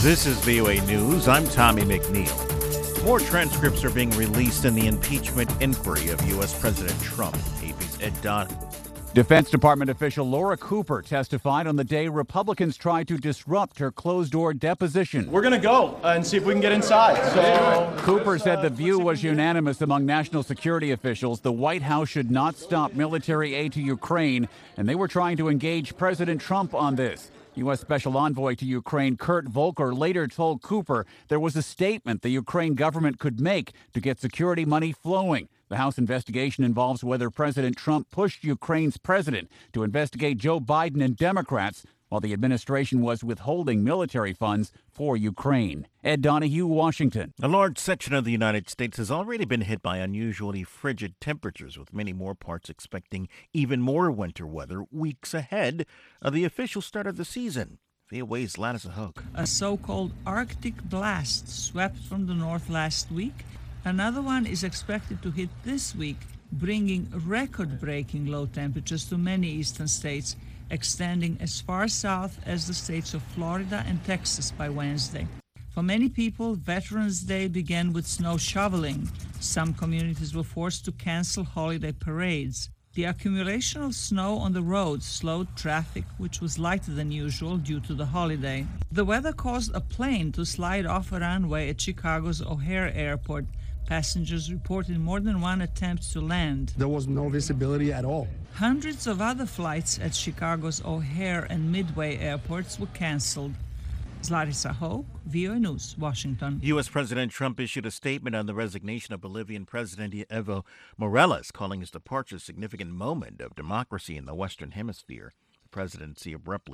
This is VOA News. I'm Tommy McNeil. More transcripts are being released in the impeachment inquiry of U.S. President Trump. AP's Ed Donahue. Defense Department official Laura Cooper testified on the day Republicans tried to disrupt her closed-door deposition. We're going to go and see if we can get inside. Cooper said the view was unanimous among national security officials. The White House should not stop military aid to Ukraine, and they were trying to engage President Trump on this. U.S. Special Envoy to Ukraine Kurt Volker later told Cooper there was a statement the Ukraine government could make to get security money flowing. The House investigation involves whether President Trump pushed Ukraine's president to investigate Joe Biden and Democrats while the administration was withholding military funds for Ukraine. Ed Donahue, Washington. A large section of the United States has already been hit by unusually frigid temperatures, with many more parts expecting even more winter weather weeks ahead of the official start of the season. VOA's Ladisa Hook. A so-called Arctic blast swept from the north last week. Another one is expected to hit this week, bringing record-breaking low temperatures to many eastern states, extending as far south as the states of Florida and Texas by Wednesday. For many people, Veterans Day began with snow shoveling. Some communities were forced to cancel holiday parades. The accumulation of snow on the roads slowed traffic, which was lighter than usual due to the holiday. The weather caused a plane to slide off a runway at Chicago's O'Hare Airport. Passengers reported more than one attempt to land. There was no visibility at all. Hundreds of other flights at Chicago's O'Hare and Midway airports were canceled. Ladisa Hoke, VOA News, Washington. U.S. President Trump issued a statement on the resignation of Bolivian President Evo Morales, calling his departure a significant moment of democracy in the Western Hemisphere. The presidency abruptly